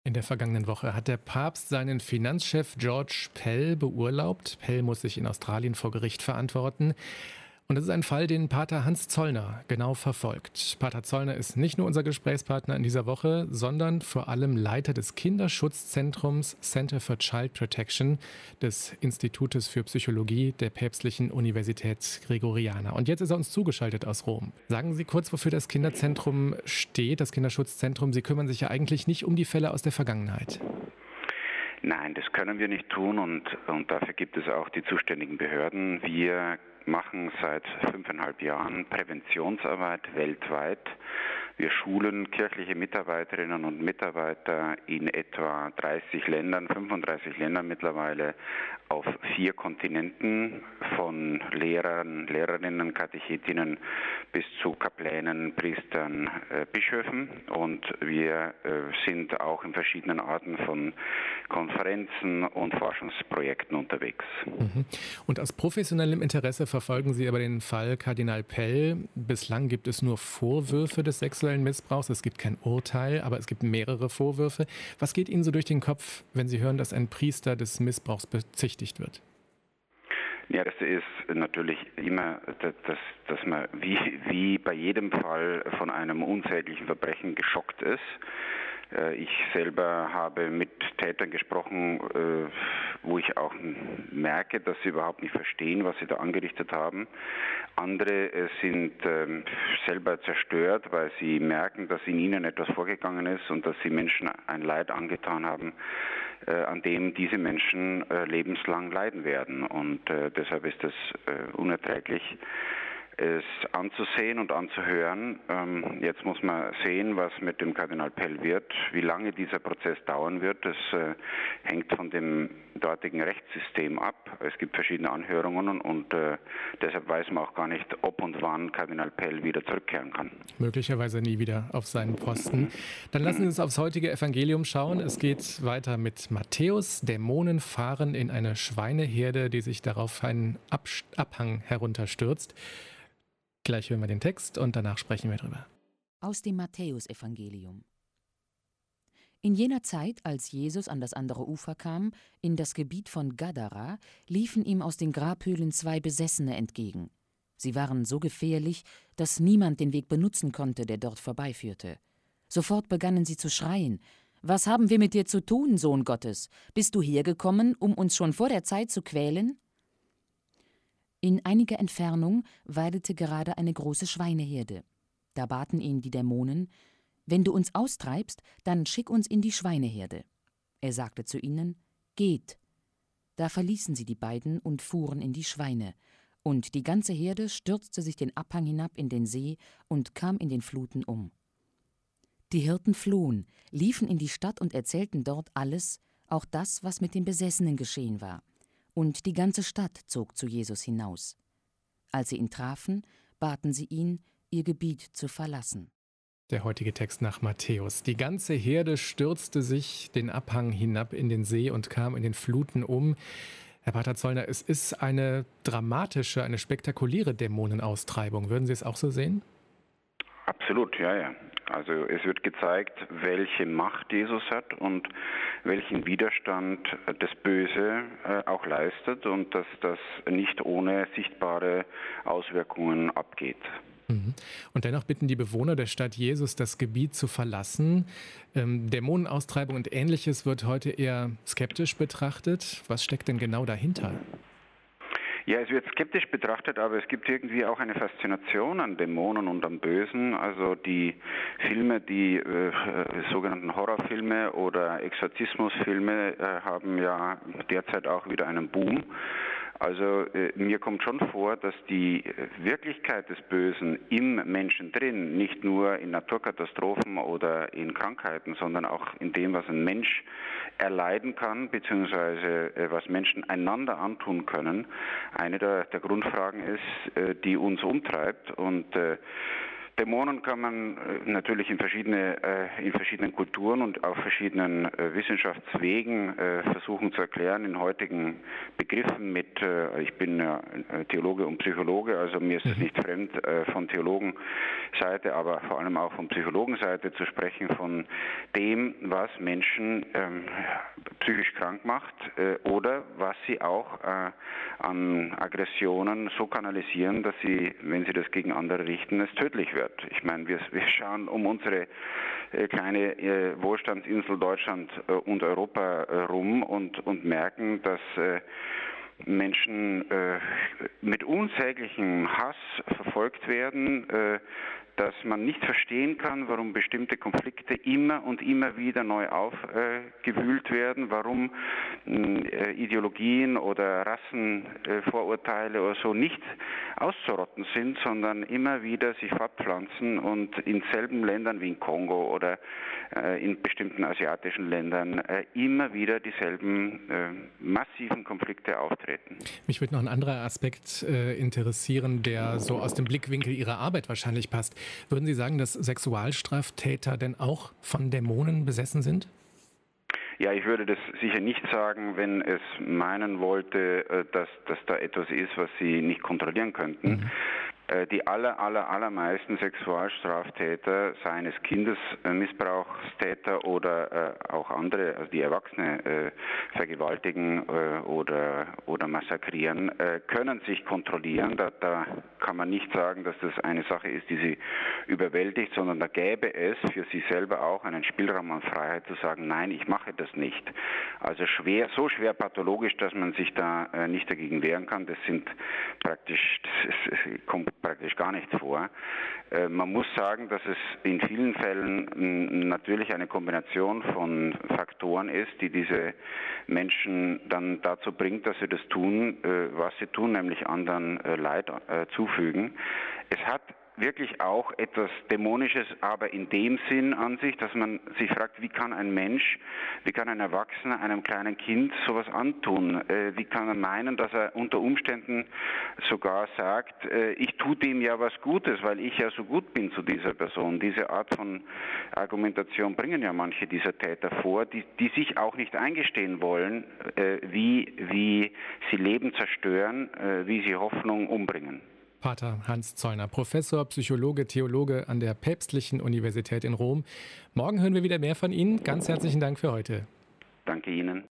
In der vergangenen Woche hat der Papst seinen Finanzchef George Pell beurlaubt. Pell muss sich in Australien vor Gericht verantworten. Und das ist ein Fall, den Pater Hans Zollner genau verfolgt. Pater Zollner ist nicht nur unser Gesprächspartner in dieser Woche, sondern vor allem Leiter des Kinderschutzzentrums Center for Child Protection des Institutes für Psychologie der Päpstlichen Universität Gregoriana. Und jetzt ist er uns zugeschaltet aus Rom. Sagen Sie kurz, wofür das Kinderzentrum steht, das Kinderschutzzentrum. Sie kümmern sich ja eigentlich nicht um die Fälle aus der Vergangenheit. Nein, das können wir nicht tun und dafür gibt es auch die zuständigen Behörden. Wir machen seit 5,5 Jahren Präventionsarbeit weltweit. Wir schulen kirchliche Mitarbeiterinnen und Mitarbeiter in etwa 30 Ländern, 35 Ländern mittlerweile auf 4 Kontinenten, von Lehrern, Lehrerinnen, Katechetinnen bis zu Kaplänen, Priestern, Bischöfen. Und wir sind auch in verschiedenen Arten von Konferenzen und Forschungsprojekten unterwegs. Und aus professionellem Interesse verfolgen Sie aber den Fall Kardinal Pell. Bislang gibt es nur Vorwürfe des sexuellen Missbrauchs. Es gibt kein Urteil, aber es gibt mehrere Vorwürfe. Was geht Ihnen so durch den Kopf, wenn Sie hören, dass ein Priester des Missbrauchs bezichtigt wird? Ja, das ist natürlich immer, dass man wie bei jedem Fall von einem unsäglichen Verbrechen geschockt ist. Ich selber habe mit Tätern gesprochen, wo ich auch merke, dass sie überhaupt nicht verstehen, was sie da angerichtet haben. Andere sind selber zerstört, weil sie merken, dass in ihnen etwas vorgegangen ist und dass sie Menschen ein Leid angetan haben, an dem diese Menschen lebenslang leiden werden. Und deshalb ist es unerträglich, es anzusehen und anzuhören. Jetzt muss man sehen, was mit dem Kardinal Pell wird, wie lange dieser Prozess dauern wird. Das hängt von dem dortigen Rechtssystem ab. Es gibt verschiedene Anhörungen und deshalb weiß man auch gar nicht, ob und wann Kardinal Pell wieder zurückkehren kann. Möglicherweise nie wieder auf seinen Posten. Dann lassen Sie uns aufs heutige Evangelium schauen. Es geht weiter mit Matthäus. Dämonen fahren in eine Schweineherde, die sich darauf einen Abhang herunterstürzt. Gleich hören wir den Text und danach sprechen wir drüber. Aus dem Matthäusevangelium. In jener Zeit, als Jesus an das andere Ufer kam, in das Gebiet von Gadara, liefen ihm aus den Grabhöhlen 2 Besessene entgegen. Sie waren so gefährlich, dass niemand den Weg benutzen konnte, der dort vorbeiführte. Sofort begannen sie zu schreien: »Was haben wir mit dir zu tun, Sohn Gottes? Bist du hergekommen, um uns schon vor der Zeit zu quälen?« In einiger Entfernung weidete gerade eine große Schweineherde. Da baten ihn die Dämonen: »Wenn du uns austreibst, dann schick uns in die Schweineherde.« Er sagte zu ihnen: »Geht.« Da verließen sie die beiden und fuhren in die Schweine. Und die ganze Herde stürzte sich den Abhang hinab in den See und kam in den Fluten um. Die Hirten flohen, liefen in die Stadt und erzählten dort alles, auch das, was mit den Besessenen geschehen war. Und die ganze Stadt zog zu Jesus hinaus. Als sie ihn trafen, baten sie ihn, ihr Gebiet zu verlassen. Der heutige Text nach Matthäus. Die ganze Herde stürzte sich den Abhang hinab in den See und kam in den Fluten um. Herr Pater Zollner, es ist eine dramatische, eine spektakuläre Dämonenaustreibung. Würden Sie es auch so sehen? Absolut, ja. Also es wird gezeigt, welche Macht Jesus hat und welchen Widerstand das Böse auch leistet und dass das nicht ohne sichtbare Auswirkungen abgeht. Und dennoch bitten die Bewohner der Stadt Jesus, das Gebiet zu verlassen. Dämonenaustreibung und Ähnliches wird heute eher skeptisch betrachtet. Was steckt denn genau dahinter? Ja, es wird skeptisch betrachtet, aber es gibt irgendwie auch eine Faszination an Dämonen und am Bösen. Also die Filme, die sogenannten Horrorfilme oder Exorzismusfilme haben ja derzeit auch wieder einen Boom. Also mir kommt schon vor, dass die Wirklichkeit des Bösen im Menschen drin, nicht nur in Naturkatastrophen oder in Krankheiten, sondern auch in dem, was ein Mensch erleiden kann, beziehungsweise was Menschen einander antun können, eine der Grundfragen ist, die uns umtreibt. Und Dämonen kann man natürlich in verschiedenen Kulturen und auf verschiedenen Wissenschaftswegen versuchen zu erklären, in heutigen Begriffen ich bin Theologe und Psychologe, also mir ist es nicht fremd, von Theologenseite, aber vor allem auch von Psychologenseite zu sprechen, von dem, was Menschen psychisch krank macht oder was sie auch an Aggressionen so kanalisieren, dass sie, wenn sie das gegen andere richten, es tödlich wird. Ich meine, wir schauen um unsere kleine Wohlstandsinsel Deutschland und Europa rum und merken, dass Menschen mit unsäglichem Hass verfolgt werden, dass man nicht verstehen kann, warum bestimmte Konflikte immer und immer wieder neu aufgewühlt werden, warum Ideologien oder Rassenvorurteile oder so nicht auszurotten sind, sondern immer wieder sich fortpflanzen und in selben Ländern wie in Kongo oder in bestimmten asiatischen Ländern immer wieder dieselben massiven Konflikte auftreten. Mich würde noch ein anderer Aspekt interessieren, der so aus dem Blickwinkel Ihrer Arbeit wahrscheinlich passt. Würden Sie sagen, dass Sexualstraftäter denn auch von Dämonen besessen sind? Ja, ich würde das sicher nicht sagen, wenn es meinen wollte, dass da etwas ist, was Sie nicht kontrollieren könnten. Die allermeisten Sexualstraftäter, seien es Kindesmissbrauchstäter oder auch andere, also die Erwachsene vergewaltigen oder massakrieren, können sich kontrollieren. Da kann man nicht sagen, dass das eine Sache ist, die sie überwältigt, sondern da gäbe es für sie selber auch einen Spielraum an Freiheit zu sagen, nein, ich mache das nicht. Also so schwer pathologisch, dass man sich da nicht dagegen wehren kann, das kommt praktisch gar nicht vor. Man muss sagen, dass es in vielen Fällen natürlich eine Kombination von Faktoren ist, die diese Menschen dann dazu bringt, dass sie das tun, was sie tun, nämlich anderen Leid zufügen. Es hat wirklich auch etwas Dämonisches, aber in dem Sinn an sich, dass man sich fragt, wie kann ein Erwachsener einem kleinen Kind sowas antun? Wie kann er meinen, dass er unter Umständen sogar sagt, ich tue dem ja was Gutes, weil ich ja so gut bin zu dieser Person. Diese Art von Argumentation bringen ja manche dieser Täter vor, die sich auch nicht eingestehen wollen, wie sie Leben zerstören, wie sie Hoffnung umbringen. Pater Hans Zollner, Professor, Psychologe, Theologe an der Päpstlichen Universität in Rom. Morgen hören wir wieder mehr von Ihnen. Ganz herzlichen Dank für heute. Danke Ihnen.